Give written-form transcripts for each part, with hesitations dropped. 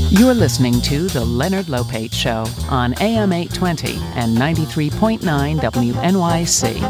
You're listening to The Leonard Lopate Show on AM 820 and 93.9 WNYC.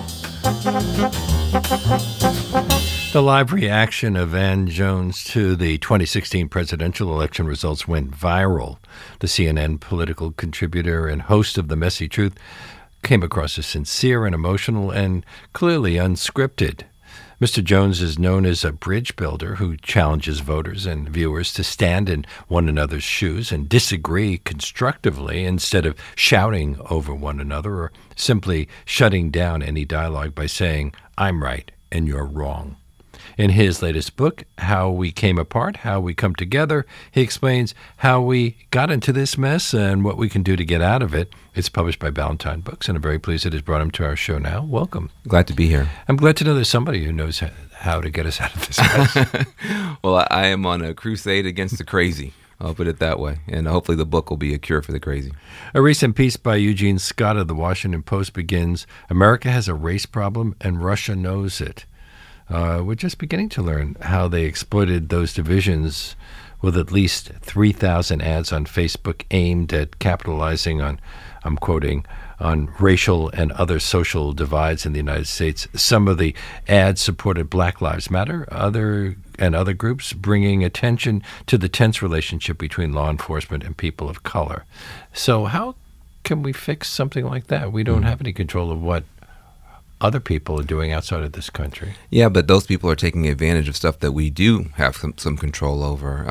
The live reaction of Van Jones to the 2016 presidential election results went viral. The CNN political contributor and host of The Messy Truth came across as sincere and emotional and clearly unscripted. Mr. Jones is known as a bridge builder who challenges voters and viewers to stand in one another's shoes and disagree constructively instead of shouting over one another or simply shutting down any dialogue by saying, "I'm right and you're wrong." In his latest book, How We Came Apart, How We Come Together, he explains how we got into this mess and what we can do to get out of it. It's published by Ballantine Books, and I'm very pleased it has brought him to our show now. Welcome. Glad to be here. I'm glad to know there's somebody who knows how to get us out of this mess. Well, I am on a crusade against the crazy. I'll put it that way. And hopefully the book will be a cure for the crazy. A recent piece by Eugene Scott of the Washington Post begins, "America has a race problem and Russia knows it." We're just beginning to learn how they exploited those divisions with at least 3,000 ads on Facebook aimed at capitalizing on, I'm quoting, on racial and other social divides in the United States. Some of the ads supported Black Lives Matter, other groups, bringing attention to the tense relationship between law enforcement and people of color. So how can we fix something like that? We don't have any control of what other people are doing outside of this country. Yeah, but those people are taking advantage of stuff that we do have some control over.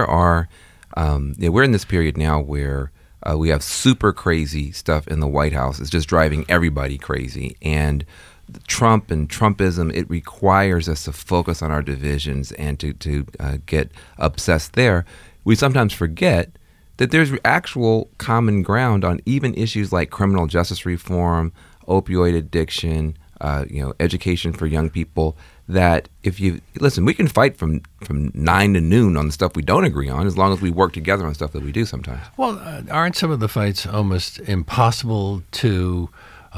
We're in this period now where we have super crazy stuff in the White House. It's just driving everybody crazy. And Trump and Trumpism, it requires us to focus on our divisions and to get obsessed there. We sometimes forget that there's actual common ground on even issues like criminal justice reform, opioid addiction, education for young people, that if you listen, we can fight from 9 to noon on the stuff we don't agree on as long as we work together on stuff that we do sometimes. Well, aren't some of the fights almost impossible to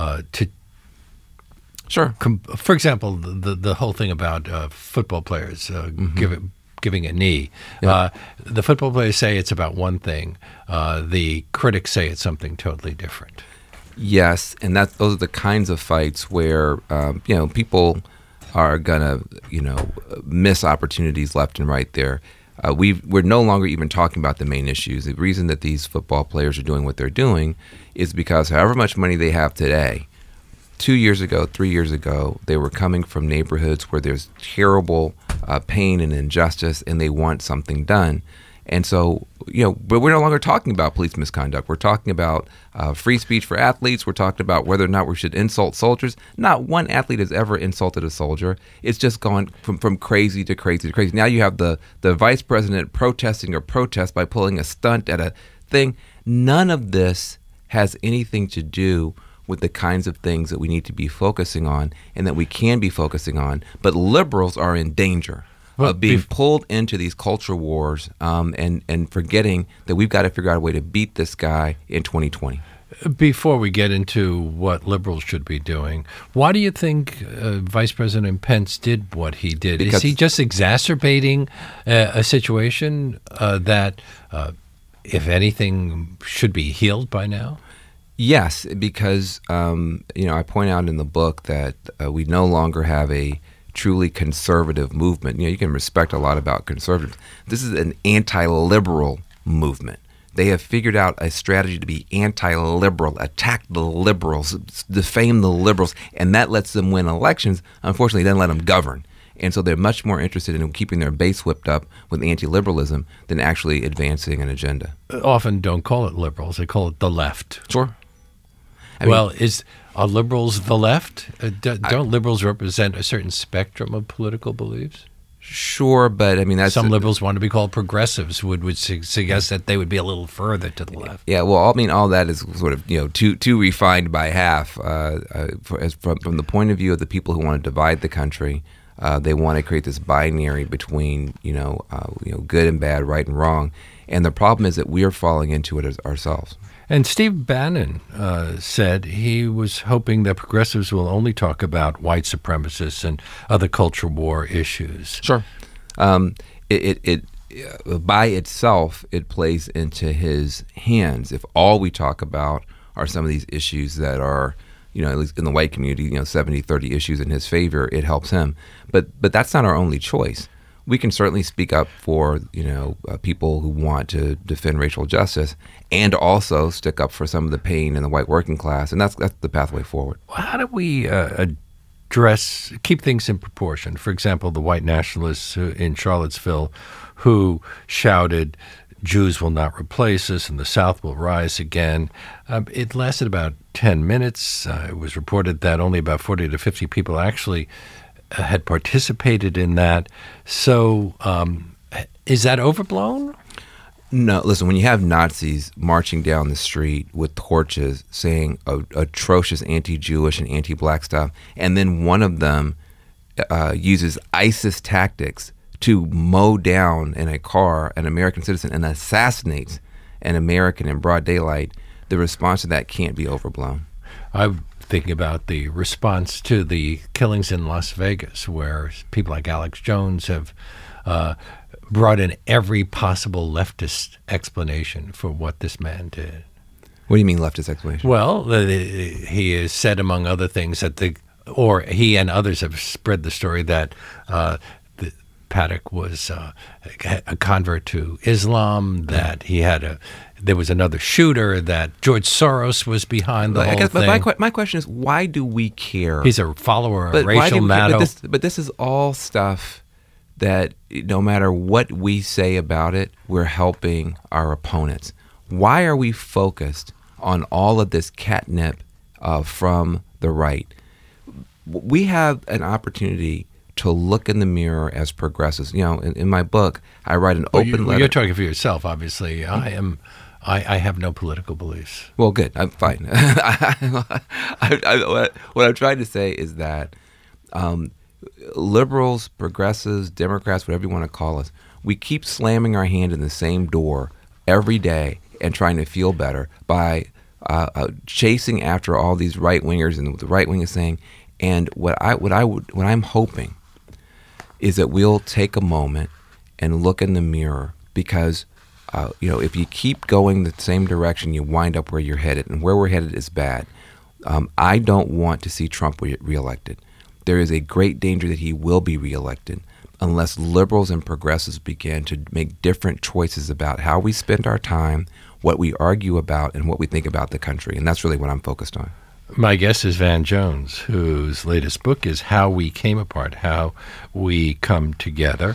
Sure. For example, the whole thing about football players giving a knee. Yeah. The football players say it's about one thing. The critics say it's something totally different. Yes, and those are the kinds of fights where people are gonna miss opportunities left and right there. We're no longer even talking about the main issues. The reason that these football players are doing what they're doing is because however much money they have today, 2 years ago, 3 years ago, they were coming from neighborhoods where there's terrible pain and injustice, and they want something done. And so, but we're no longer talking about police misconduct. We're talking about free speech for athletes. We're talking about whether or not we should insult soldiers. Not one athlete has ever insulted a soldier. It's just gone from crazy to crazy to crazy. Now you have the vice president protesting a protest by pulling a stunt at a thing. None of this has anything to do with the kinds of things that we need to be focusing on and that we can be focusing on. But liberals are in danger of being pulled into these culture wars and forgetting that we've got to figure out a way to beat this guy in 2020. Before we get into what liberals should be doing, why do you think Vice President Pence did what he did? Is he just exacerbating a situation that, if anything, should be healed by now? Yes, because I point out in the book that we no longer have a truly conservative movement. You can respect a lot about conservatives. This is an anti-liberal movement. They have figured out a strategy to be anti-liberal, attack the liberals, defame the liberals, and that lets them win elections. Unfortunately, it doesn't let them govern. And so they're much more interested in keeping their base whipped up with anti-liberalism than actually advancing an agenda. Often don't call it liberals. They call it the left. Sure. Are liberals the left? Don't liberals represent a certain spectrum of political beliefs? Sure, but that's some liberals want to be called progressives, would suggest that they would be a little further to the left. Yeah, well, all that is sort of too refined by half. From the point of view of the people who want to divide the country, they want to create this binary between good and bad, right and wrong, and the problem is that we are falling into it ourselves. And Steve Bannon said he was hoping that progressives will only talk about white supremacists and other culture war issues. Sure. by itself, it plays into his hands. If all we talk about are some of these issues that are, at least in the white community, 70-30 issues in his favor, it helps him. But that's not our only choice. We can certainly speak up for, people who want to defend racial justice and also stick up for some of the pain in the white working class. And that's the pathway forward. How do we keep things in proportion? For example, the white nationalists in Charlottesville who shouted, "Jews will not replace us and the South will rise again." It lasted about 10 minutes. It was reported that only about 40 to 50 people actually had participated in that. So is that overblown? No, listen, when you have Nazis marching down the street with torches saying atrocious anti-Jewish and anti-black stuff, and then one of them uses ISIS tactics to mow down in a car an American citizen and assassinates an American in broad daylight, the response to that can't be overblown. I'm thinking about the response to the killings in Las Vegas, where people like Alex Jones have brought in every possible leftist explanation for what this man did. What do you mean leftist explanation? Well, he has said, among other things, that he and others have spread the story that Paddock was a convert to Islam, that there was another shooter, that George Soros was behind the whole thing. But my question is, why do we care? He's a follower of Rachel Maddow. But this is all stuff that no matter what we say about it, we're helping our opponents. Why are we focused on all of this catnip from the right? We have an opportunity to look in the mirror as progressives. In my book, I write an open letter. You're talking for yourself, obviously. I have no political beliefs. Well, good. I'm fine. What I'm trying to say is that liberals, progressives, Democrats, whatever you want to call us, we keep slamming our hand in the same door every day and trying to feel better by chasing after all these right wingers and what the right wing is saying. And what I'm hoping is that we'll take a moment and look in the mirror, because if you keep going the same direction, you wind up where you're headed, and where we're headed is bad. I don't want to see Trump reelected. There is a great danger that he will be reelected unless liberals and progressives begin to make different choices about how we spend our time, what we argue about, and what we think about the country. And that's really what I'm focused on. My guest is Van Jones, whose latest book is How We Came Apart, How We Come Together.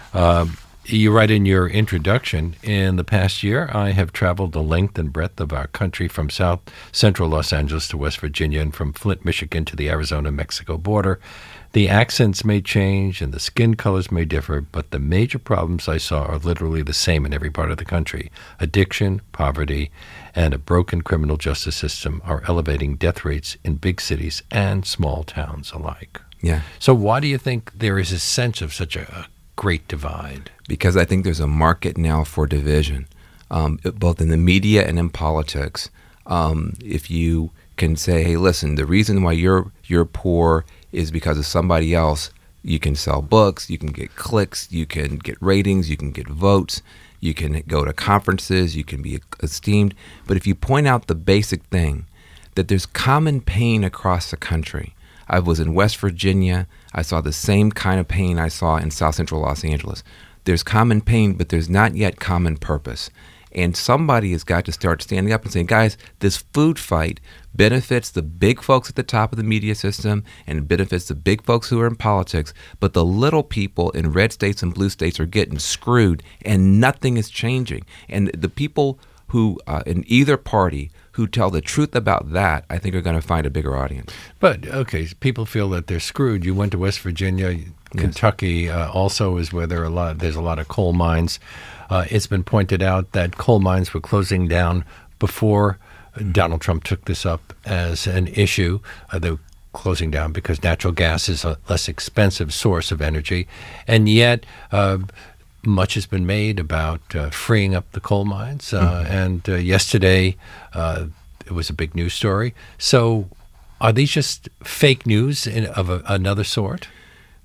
You write in your introduction, in the past year, I have traveled the length and breadth of our country from South Central Los Angeles to West Virginia and from Flint, Michigan to the Arizona-Mexico border. The accents may change and the skin colors may differ, but the major problems I saw are literally the same in every part of the country. Addiction, poverty, and a broken criminal justice system are elevating death rates in big cities and small towns alike. Yeah. So why do you think there is a sense of such a great divide? Because I think there's a market now for division, both in the media and in politics. If you can say, hey, listen, the reason why you're poor is because of somebody else, you can sell books, you can get clicks, you can get ratings, you can get votes, you can go to conferences, you can be esteemed. But if you point out the basic thing, that there's common pain across the country. I was in West Virginia. I saw the same kind of pain I saw in South Central Los Angeles. There's common pain, but there's not yet common purpose. And somebody has got to start standing up and saying, guys, this food fight benefits the big folks at the top of the media system and benefits the big folks who are in politics, but the little people in red states and blue states are getting screwed and nothing is changing. And the people who in either party who tell the truth about that, I think are going to find a bigger audience. But, okay, people feel that they're screwed. You went to West Virginia. Kentucky also is where there's a lot of coal mines. It's been pointed out that coal mines were closing down before Donald Trump took this up as an issue. They were closing down because natural gas is a less expensive source of energy. And yet much has been made about freeing up the coal mines. And yesterday it was a big news story. So are these just fake news of another sort?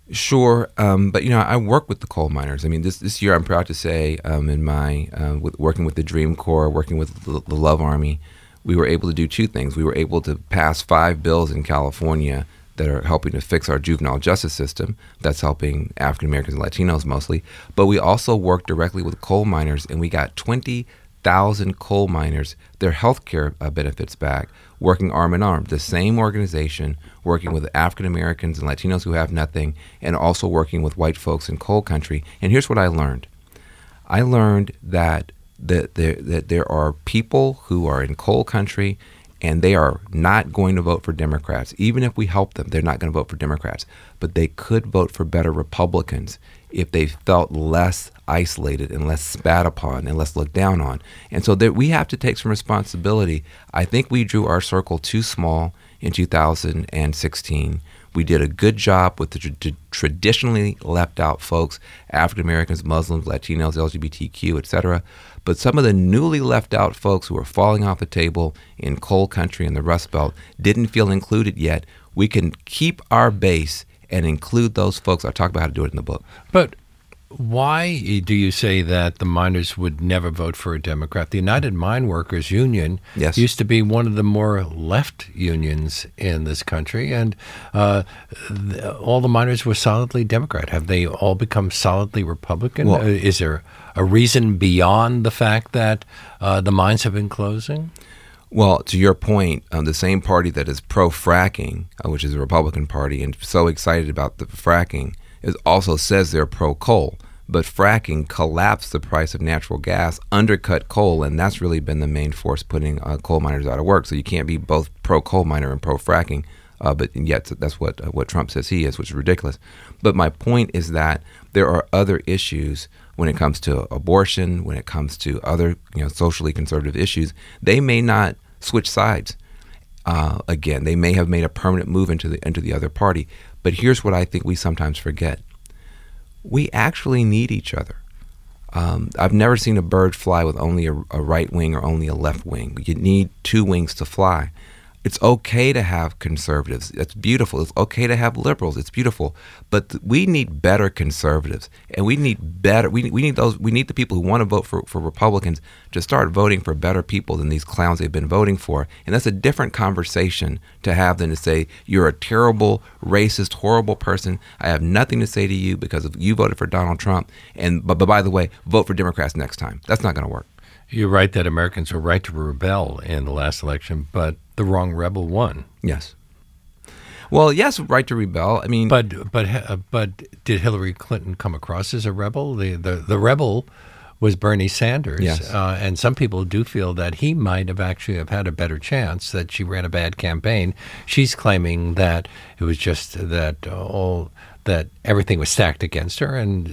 Sure, but I work with the coal miners. I mean, this year I'm proud to say, in my working with the Dream Corps, working with the Love Army, we were able to do two things. We were able to pass 5 bills in California that are helping to fix our juvenile justice system. That's helping African Americans and Latinos mostly. But we also worked directly with coal miners, and we got 20,000 coal miners their health care benefits back, working arm in arm. The same organization working with African Americans and Latinos who have nothing, and also working with white folks in coal country. And here's what I learned. I learned that there are people who are in coal country and they are not going to vote for Democrats. Even if we help them, they're not going to vote for Democrats. But they could vote for better Republicans if they felt less isolated and less spat upon and less looked down on. And so we have to take some responsibility. I think we drew our circle too small in 2016. We did a good job with the traditionally left out folks, African Americans, Muslims, Latinos, LGBTQ, etc. But some of the newly left out folks who are falling off the table in coal country and the Rust Belt didn't feel included yet. We can keep our base and include those folks. I talk about how to do it in the book. But why do you say that the miners would never vote for a Democrat? The United Mine Workers Union used to be one of the more left unions in this country, and all the miners were solidly Democrat. Have they all become solidly Republican? Well, is there a reason beyond the fact that the mines have been closing? Well, to your point, the same party that is pro-fracking, which is the Republican Party, and so excited about the fracking, also says they're pro-coal. But fracking collapsed the price of natural gas, undercut coal, and that's really been the main force putting coal miners out of work. So you can't be both pro-coal miner and pro-fracking, but yet that's what Trump says he is, which is ridiculous. But my point is that there are other issues when it comes to abortion, when it comes to other socially conservative issues. They may not switch sides. Again, they may have made a permanent move into the other party. But here's what I think we sometimes forget. We actually need each other. I've never seen a bird fly with only a right wing or only a left wing. You need two wings to fly. It's okay to have conservatives. It's beautiful. It's okay to have liberals. It's beautiful. But we need better conservatives, and we need better. We need those. We need the people who want to vote for Republicans to start voting for better people than these clowns they've been voting for. And that's a different conversation to have than to say you're a terrible, racist, horrible person. I have nothing to say to you because you voted for Donald Trump. But by the way, vote for Democrats next time. That's not going to work. You're right that Americans were right to rebel in the last election, but the wrong rebel won. Yes. Well, yes, right to rebel. I mean, but did Hillary Clinton come across as a rebel? The rebel was Bernie Sanders, yes. And some people do feel that he might have actually have had a better chance. That she ran a bad campaign. She's claiming that it was just that everything was stacked against her, and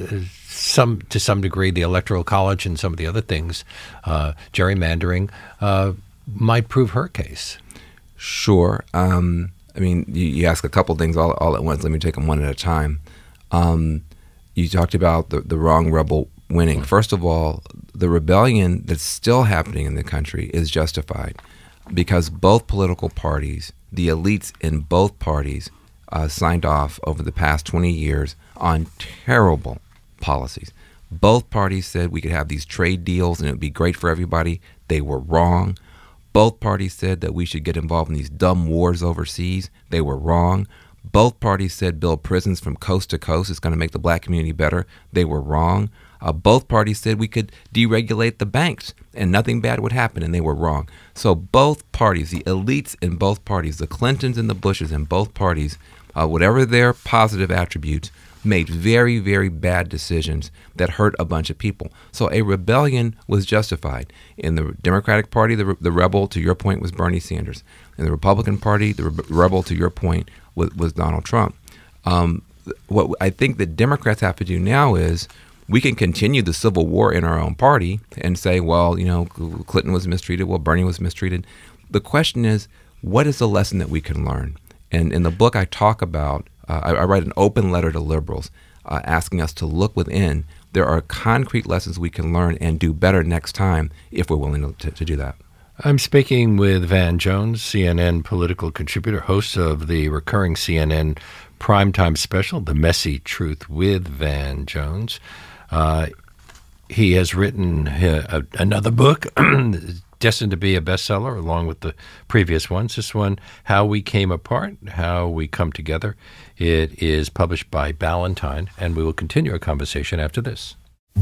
to some degree, the Electoral College and some of the other things, gerrymandering, might prove her case. Sure. I mean, you ask a couple things all at once. Let me take them one at a time. You talked about the wrong rebel winning. First of all, the rebellion that's still happening in the country is justified because both political parties, the elites in both parties, signed off over the past 20 years on terrible policies. Both parties said we could have these trade deals and it would be great for everybody. They were wrong. Both parties said that we should get involved in these dumb wars overseas. They were wrong. Both parties said build prisons from coast to coast. It's going to make the black community better. They were wrong. Both parties said we could deregulate the banks and nothing bad would happen, and they were wrong. So both parties, the elites in both parties, the Clintons and the Bushes in both parties, whatever their positive attributes, made very, very bad decisions that hurt a bunch of people. So a rebellion was justified. In the Democratic Party, the rebel, to your point, was Bernie Sanders. In the Republican Party, the rebel, to your point, was Donald Trump. What I think the Democrats have to do now is we can continue the civil war in our own party and say, well, Clinton was mistreated, well, Bernie was mistreated. The question is, what is the lesson that we can learn? And in the book, I talk about, I write an open letter to liberals asking us to look within. There are concrete lessons we can learn and do better next time if we're willing to do that. I'm speaking with Van Jones, CNN political contributor, host of the recurring CNN primetime special, The Messy Truth with Van Jones. He has written another book destined to be a bestseller along with the previous ones. This one, How We Came Apart, How We Come Together. It is published by Ballantine, and we will continue our conversation after this.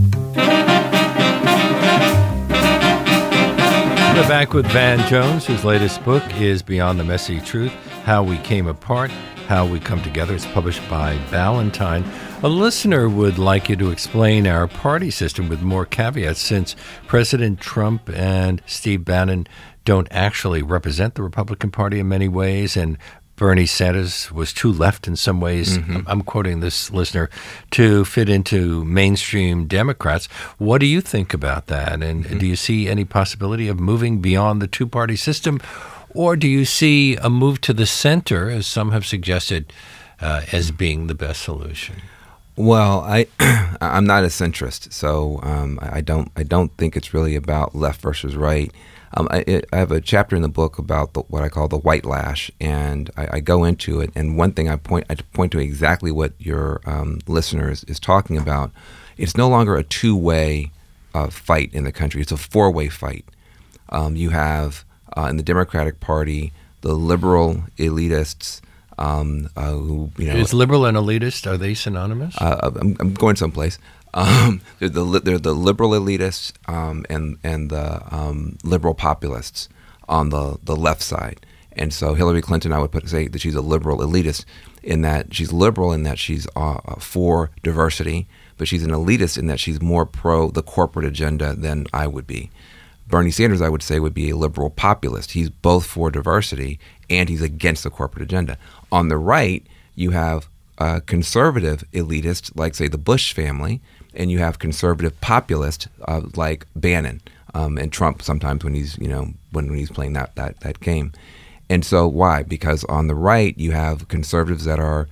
We're back with Van Jones, whose latest book is Beyond the Messy Truth, How We Came Apart, How We Come Together. It's published by Ballantine. A listener would like you to explain our party system with more caveats, since President Trump and Steve Bannon don't actually represent the Republican Party in many ways, and Bernie Sanders was too left in some ways, I'm quoting this listener, to fit into mainstream Democrats. What do you think about that? And do you see any possibility of moving beyond the two-party system? Or do you see a move to the center, as some have suggested, as being the best solution? Well, I'm not a centrist, so I don't think it's really about left versus right. I have a chapter in the book about what I call the white lash, and I go into it. And one thing I point to exactly what your listener is talking about. It's no longer a two-way fight in the country; it's a four-way fight. You have in the Democratic Party the liberal elitists. Who, is liberal and elitist, are they synonymous? I'm going someplace. They're the liberal elitists and the liberal populists on the left side. And so Hillary Clinton, I would say that she's a liberal elitist in that she's liberal in that she's for diversity, but she's an elitist in that she's more pro the corporate agenda than I would be. Bernie Sanders, I would say, would be a liberal populist. He's both for diversity and he's against the corporate agenda. On the right, you have conservative elitists like, say, the Bush family, and you have conservative populists like Bannon and Trump sometimes when he's when he's playing that game. And so why? Because on the right you have conservatives that are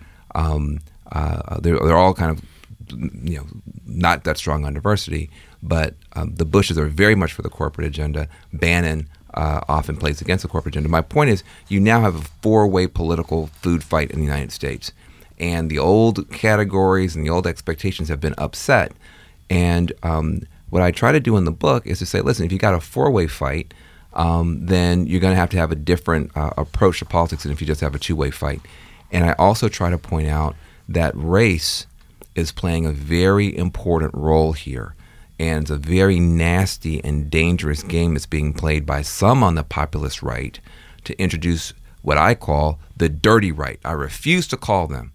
they're all kind of not that strong on diversity, but the Bushes are very much for the corporate agenda. Bannon often plays against the corporate agenda. My point is, you now have a four-way political food fight in the United States. And the old categories and the old expectations have been upset. And what I try to do in the book is to say, listen, if you got a four-way fight, then you're going to have a different approach to politics than if you just have a two-way fight. And I also try to point out that race is playing a very important role here. And it's a very nasty and dangerous game that's being played by some on the populist right to introduce what I call the dirty right. I refuse to call them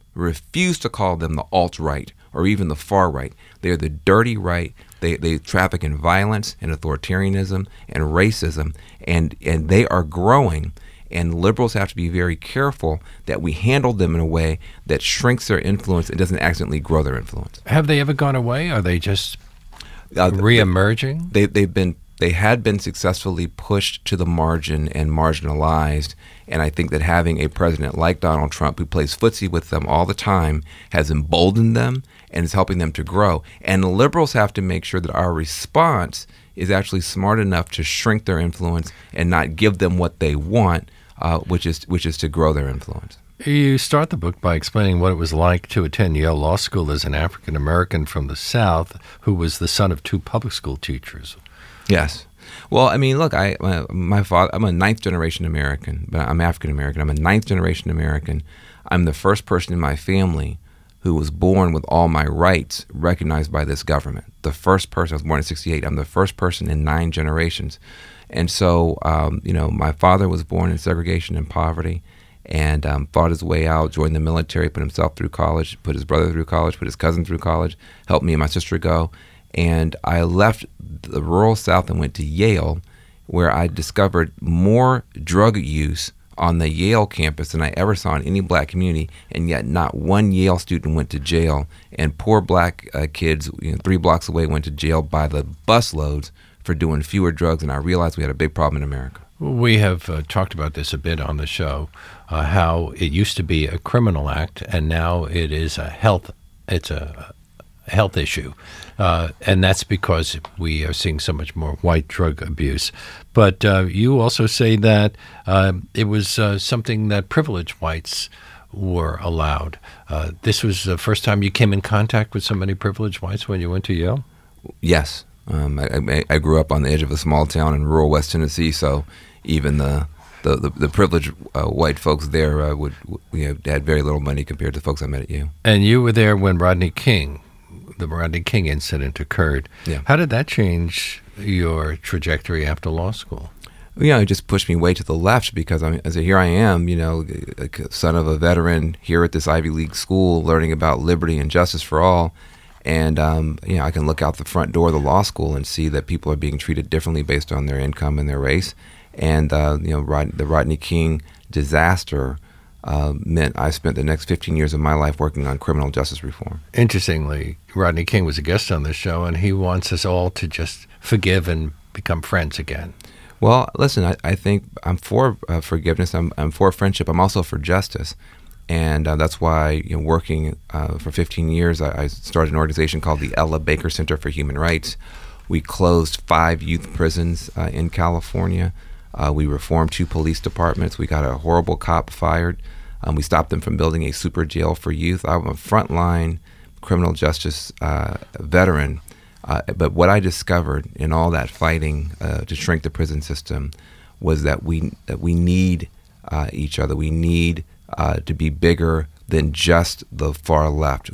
the alt-right or even the far right. They're the dirty right. They traffic in violence and authoritarianism and racism, and they are growing. And liberals have to be very careful that we handle them in a way that shrinks their influence and doesn't accidentally grow their influence. Have they ever gone away? Are they just re-emerging? They had been successfully pushed to the margin and marginalized, and I think that having a president like Donald Trump, who plays footsie with them all the time, has emboldened them and is helping them to grow. And the liberals have to make sure that our response is actually smart enough to shrink their influence and not give them what they want, which is to grow their influence. You start the book by explaining what it was like to attend Yale Law School as an African American from the South who was the son of two public school teachers. Yes. Well, I mean, look, my father, I'm a ninth generation American, but I'm African American. I'm a ninth generation American. I'm the first person in my family who was born with all my rights recognized by this government. The first person, I was born in 1968. I'm the first person in 9 generations. And so, my father was born in segregation and poverty and fought his way out, joined the military, put himself through college, put his brother through college, put his cousin through college, helped me and my sister go. And I left the rural South and went to Yale, where I discovered more drug use on the Yale campus than I ever saw in any black community, and yet not one Yale student went to jail. And poor black kids 3 blocks away went to jail by the busloads for doing fewer drugs, and I realized we had a big problem in America. We have talked about this a bit on the show, how it used to be a criminal act, and now it is a health issue. And that's because we are seeing so much more white drug abuse. But you also say that it was something that privileged whites were allowed. This was the first time you came in contact with so many privileged whites when you went to Yale? Yes. I grew up on the edge of a small town in rural West Tennessee, so even the privileged white folks there had very little money compared to the folks I met at Yale. And you were there when the Rodney King incident occurred. Yeah. How did that change your trajectory after law school? It just pushed me way to the left because here I am, son of a veteran here at this Ivy League school, learning about liberty and justice for all. And, I can look out the front door of the law school and see that people are being treated differently based on their income and their race. And, the Rodney King disaster meant I spent the next 15 years of my life working on criminal justice reform. Interestingly, Rodney King was a guest on this show, and he wants us all to just forgive and become friends again. Well, listen, I think I'm for forgiveness. I'm for friendship. I'm also for justice. And that's why, working for 15 years, I started an organization called the Ella Baker Center for Human Rights. We closed 5 youth prisons in California. We reformed 2 police departments. We got a horrible cop fired. We stopped them from building a super jail for youth. I'm a frontline criminal justice veteran. But what I discovered in all that fighting to shrink the prison system was that we need each other. We need to be bigger than just the far left.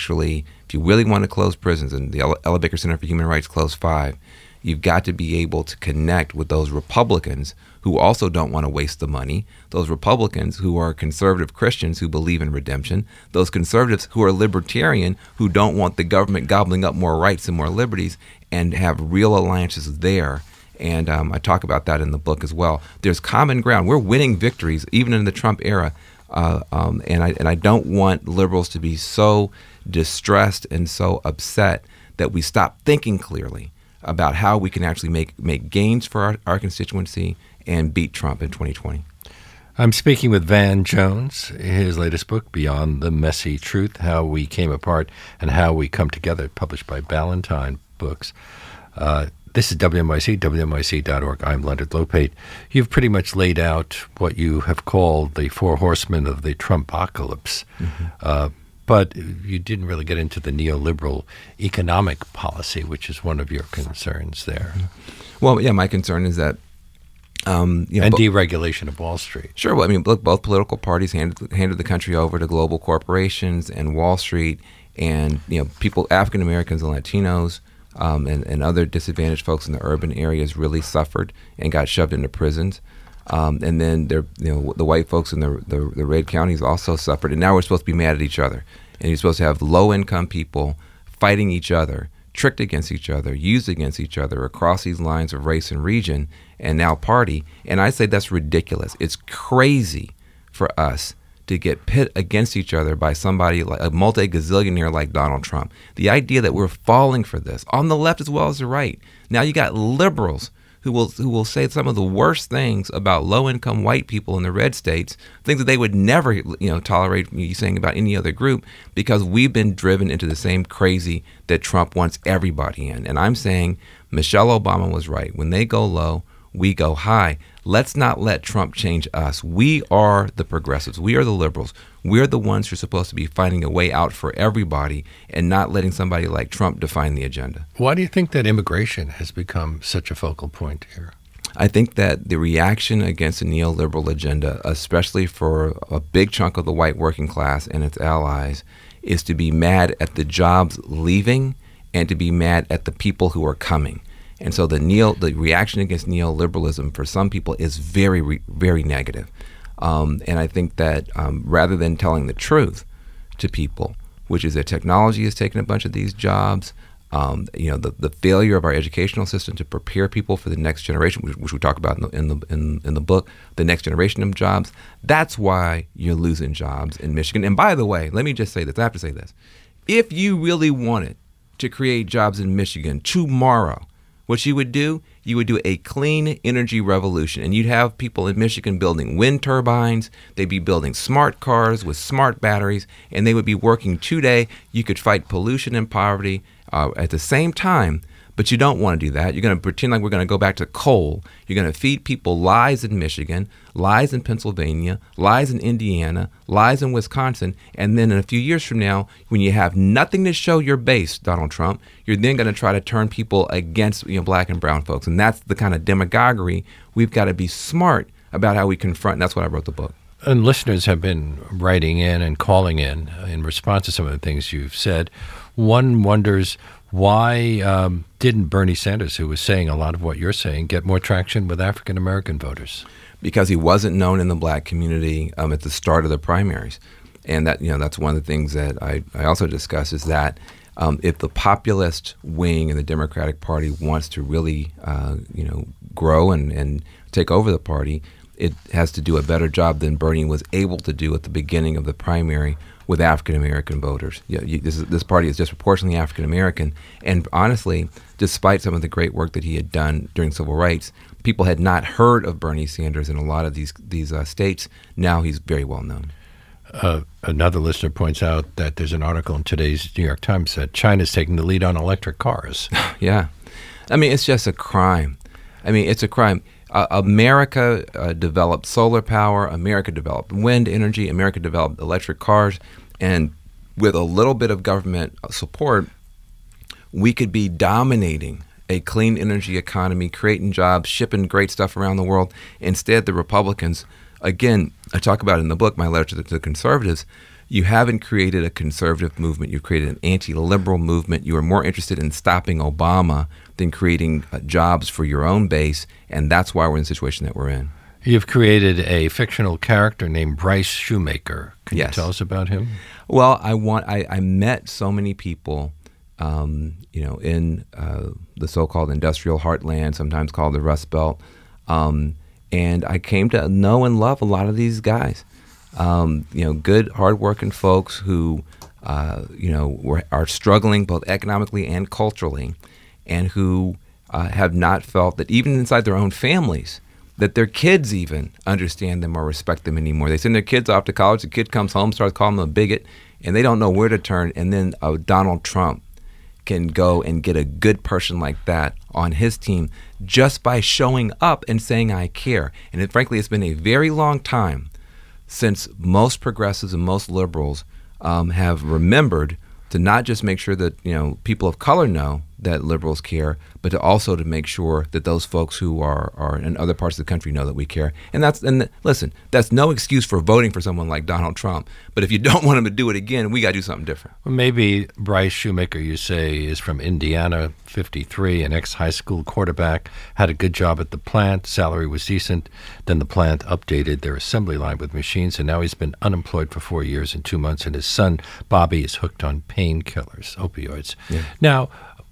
If you really want to close prisons, and the Ella Baker Center for Human Rights closed 5, you've got to be able to connect with those Republicans who also don't want to waste the money, those Republicans who are conservative Christians who believe in redemption, those conservatives who are libertarian who don't want the government gobbling up more rights and more liberties, and have real alliances there. And I talk about that in the book as well. There's common ground. We're winning victories even in the Trump era. And I don't want liberals to be so distressed and so upset that we stop thinking clearly about how we can actually make gains for our constituency and beat Trump in 2020. I'm speaking with Van Jones. His latest book, Beyond the Messy Truth, How We Came Apart and How We Come Together, published by Ballantine Books. This is WNYC, WNYC.org. I'm Leonard Lopate. You've pretty much laid out what you have called the 4 horsemen of the Trumpocalypse. Mm-hmm. But you didn't really get into the neoliberal economic policy, which is one of your concerns there. Well, yeah, my concern is that and deregulation of Wall Street. Sure. Well, look, both political parties handed the country over to global corporations and Wall Street, and people, African Americans and Latinos, and other disadvantaged folks in the urban areas really suffered and got shoved into prisons. And then the white folks in the red counties also suffered. And now we're supposed to be mad at each other. And you're supposed to have low-income people fighting each other, tricked against each other, used against each other across these lines of race and region, and now party. And I say that's ridiculous. It's crazy for us to get pit against each other by somebody like a multi-gazillionaire like Donald Trump. The idea that we're falling for this on the left as well as the right. Now you got liberals who will say some of the worst things about low-income white people in the red states, things that they would never tolerate you saying about any other group, because we've been driven into the same crazy that Trump wants everybody in. And I'm saying Michelle Obama was right. When they go low, we go high. Let's not let Trump change us. We are the progressives. We are the liberals. We're the ones who are supposed to be finding a way out for everybody and not letting somebody like Trump define the agenda. Why do you think that immigration has become such a focal point here? I think that the reaction against the neoliberal agenda, especially for a big chunk of the white working class and its allies, is to be mad at the jobs leaving and to be mad at the people who are coming. And so the reaction against neoliberalism for some people is very, very negative. And I think that rather than telling the truth to people, which is that technology has taken a bunch of these jobs, the failure of our educational system to prepare people for the next generation, which we talk about in the book, the next generation of jobs, that's why you're losing jobs in Michigan. And by the way, let me just say this. I have to say this. If you really wanted to create jobs in Michigan tomorrow, what you would do a clean energy revolution, and you'd have people in Michigan building wind turbines. They'd be building smart cars with smart batteries, and they would be working today. You could fight pollution and poverty at the same time But you don't want to do that. You're going to pretend like we're going to go back to coal. You're going to feed people lies in Michigan, lies in Pennsylvania, lies in Indiana, lies in Wisconsin, and then in a few years from now, when you have nothing to show your base, Donald Trump, you're then going to try to turn people against black and brown folks. And that's the kind of demagoguery. We've got to be smart about how we confront, and that's why I wrote the book. And listeners have been writing in and calling in response to some of the things you've said. One wonders, why didn't Bernie Sanders, who was saying a lot of what you're saying, get more traction with African-American voters? Because he wasn't known in the black community at the start of the primaries. And that's one of the things that I also discuss is that if the populist wing in the Democratic Party wants to really grow and take over the party, it has to do a better job than Bernie was able to do at the beginning of the primary with African-American voters. This party is disproportionately African-American, and honestly, despite some of the great work that he had done during civil rights, people had not heard of Bernie Sanders in a lot of these states. Now he's very well known. Another listener points out that there's an article in today's New York Times that China's taking the lead on electric cars. Yeah. I mean, it's just a crime. It's a crime. America developed solar power, America developed wind energy, America developed electric cars, and with a little bit of government support, we could be dominating a clean energy economy, creating jobs, shipping great stuff around the world. Instead, the Republicans, again, I talk about it in the book, my letter to the conservatives, you haven't created a conservative movement. You've created an anti-liberal movement. You are more interested in stopping Obama than creating jobs for your own base, and that's why we're in the situation that we're in. You've created a fictional character named Bryce Shoemaker. Can you tell us about him? Well, I met so many people, in the so-called industrial heartland, sometimes called the Rust Belt, and I came to know and love a lot of these guys. Good, hardworking folks who, are struggling both economically and culturally, and who have not felt that even inside their own families, that their kids even understand them or respect them anymore. They send their kids off to college, the kid comes home, starts calling them a bigot, and they don't know where to turn, and then Donald Trump can go and get a good person like that on his team just by showing up and saying, I care. And frankly, it's been a very long time since most progressives and most liberals have remembered to not just make sure that people of color know that liberals care, but to also to make sure that those folks who are in other parts of the country know that we care. And listen, that's no excuse for voting for someone like Donald Trump. But if you don't want him to do it again, we got to do something different. Well, maybe Bryce Shoemaker, you say, is from Indiana, 53, an ex-high school quarterback, had a good job at the plant, salary was decent. Then the plant updated their assembly line with machines, and now he's been unemployed for 4 years and 2 months, and his son, Bobby, is hooked on painkillers, opioids. Yeah. Now,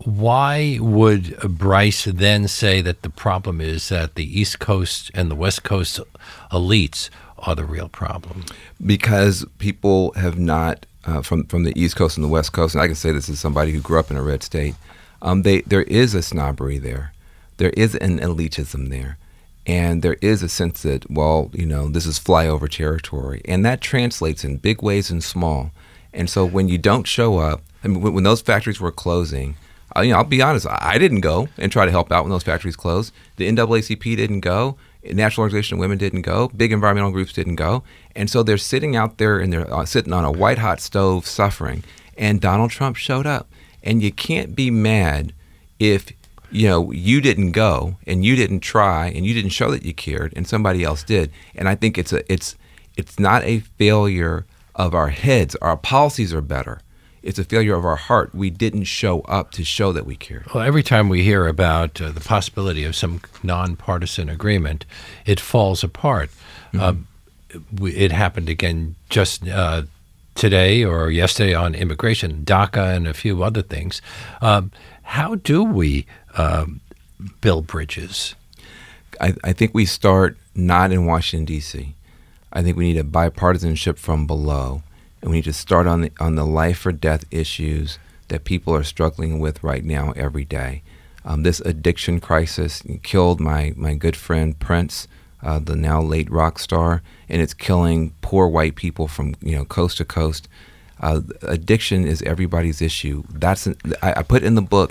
why would Bryce then say that the problem is that the East Coast and the West Coast elites are the real problem? Because people have not, from the East Coast and the West Coast, and I can say this as somebody who grew up in a red state, there is a snobbery there. There is an elitism there. And there is a sense that, this is flyover territory. And that translates in big ways and small. And so when you don't show up, when those factories were closing, I'll be honest, I didn't go and try to help out when those factories closed. The NAACP didn't go. National Organization of Women didn't go. Big environmental groups didn't go. And so they're sitting out there and they're sitting on a white-hot stove suffering. And Donald Trump showed up. And you can't be mad if, you didn't go and you didn't try and you didn't show that you cared and somebody else did. And I think it's not a failure of our heads. Our policies are better. It's a failure of our heart. We didn't show up to show that we cared. Well, every time we hear about the possibility of some nonpartisan agreement, it falls apart. Mm-hmm. It happened again just today or yesterday on immigration, DACA, and a few other things. How do we build bridges? I think we start not in Washington, D.C. I think we need a bipartisanship from below. And we need to start on the life or death issues that people are struggling with right now every day. This addiction crisis killed my good friend Prince, the now late rock star, and it's killing poor white people from coast to coast. Addiction is everybody's issue. I put in the book,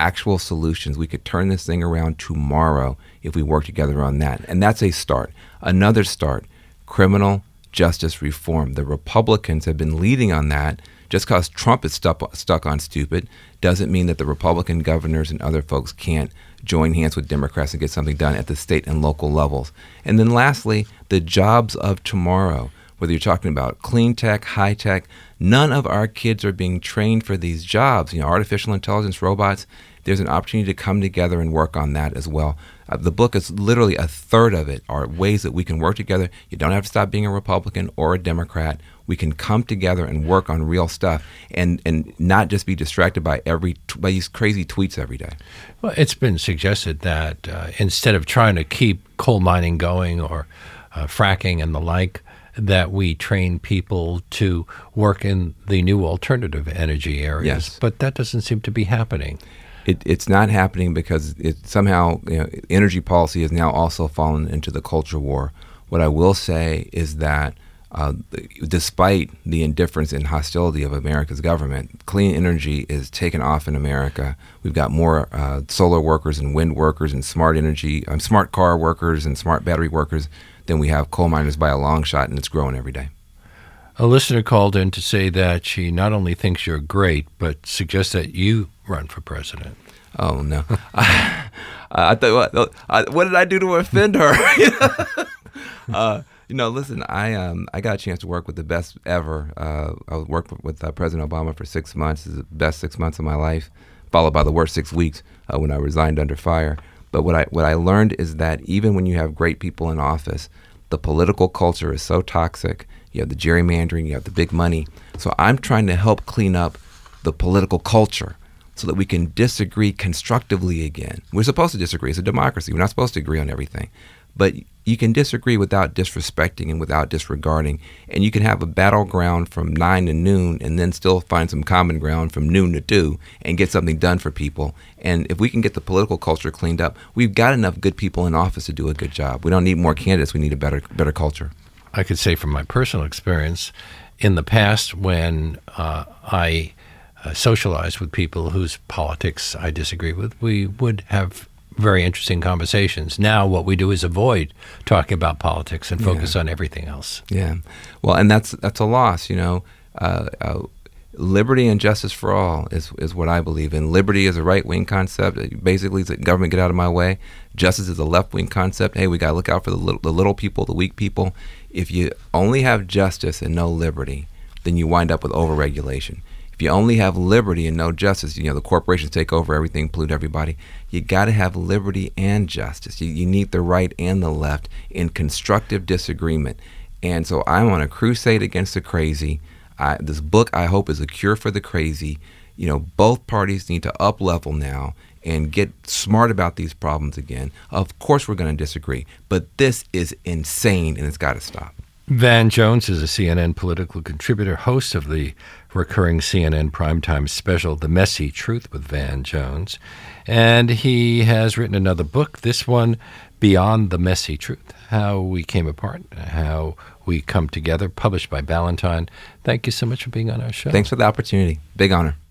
actual solutions. We could turn this thing around tomorrow if we work together on that. And that's a start. Another start, criminal justice reform. The Republicans have been leading on that. Just because Trump is stuck on stupid doesn't mean that the Republican governors and other folks can't join hands with Democrats and get something done at the state and local levels. And then lastly, the jobs of tomorrow. Whether you're talking about clean tech, high tech, none of our kids are being trained for these jobs. Artificial intelligence, robots, there's an opportunity to come together and work on that as well. The book is literally a third of it are ways that we can work together. You don't have to stop being a Republican or a Democrat. We can come together and work on real stuff and not just be distracted by by these crazy tweets every day. Well, it's been suggested that instead of trying to keep coal mining going or fracking and the like, that we train people to work in the new alternative energy areas. Yes. But that doesn't seem to be happening. It's not happening because somehow energy policy has now also fallen into the culture war. What I will say is that despite the indifference and hostility of America's government, clean energy is taken off in America. We've got more solar workers and wind workers and smart car workers and smart battery workers than we have coal miners by a long shot, and it's growing every day. A listener called in to say that she not only thinks you're great, but suggests that you run for president. Oh, no. I thought, what did I do to offend her? Listen, I got a chance to work with the best ever. I worked with President Obama for 6 months. It's the best 6 months of my life, followed by the worst 6 weeks when I resigned under fire. But what I learned is that even when you have great people in office, the political culture is so toxic. You have the gerrymandering, you have the big money. So I'm trying to help clean up the political culture so that we can disagree constructively again. We're supposed to disagree. It's a democracy. We're not supposed to agree on everything. But you can disagree without disrespecting and without disregarding. And you can have a battleground from 9 to noon and then still find some common ground from noon to 2 and get something done for people. And if we can get the political culture cleaned up, we've got enough good people in office to do a good job. We don't need more candidates. We need a better culture. I could say from my personal experience, in the past when I socialized with people whose politics I disagree with, we would have very interesting conversations. Now what we do is avoid talking about politics and focus on everything else. Yeah. Well, and that's a loss, Liberty and justice for all is what I believe in. Liberty is a right-wing concept. Basically, it's like government, get out of my way. Justice is a left-wing concept. Hey, we got to look out for the little people, the weak people. If you only have justice and no liberty, then you wind up with overregulation. If you only have liberty and no justice, the corporations take over everything, pollute everybody. You got to have liberty and justice. You need the right and the left in constructive disagreement. And so I'm on a crusade against the crazy. This book, I hope, is a cure for the crazy. Both parties need to up level now and get smart about these problems again. Of course, we're going to disagree, but this is insane and it's got to stop. Van Jones is a CNN political contributor, host of the recurring CNN primetime special, The Messy Truth with Van Jones. And he has written another book, this one, Beyond the Messy Truth, How We Came Apart, How We Come Together, published by Ballantine. Thank you so much for being on our show. Thanks for the opportunity. Big honor.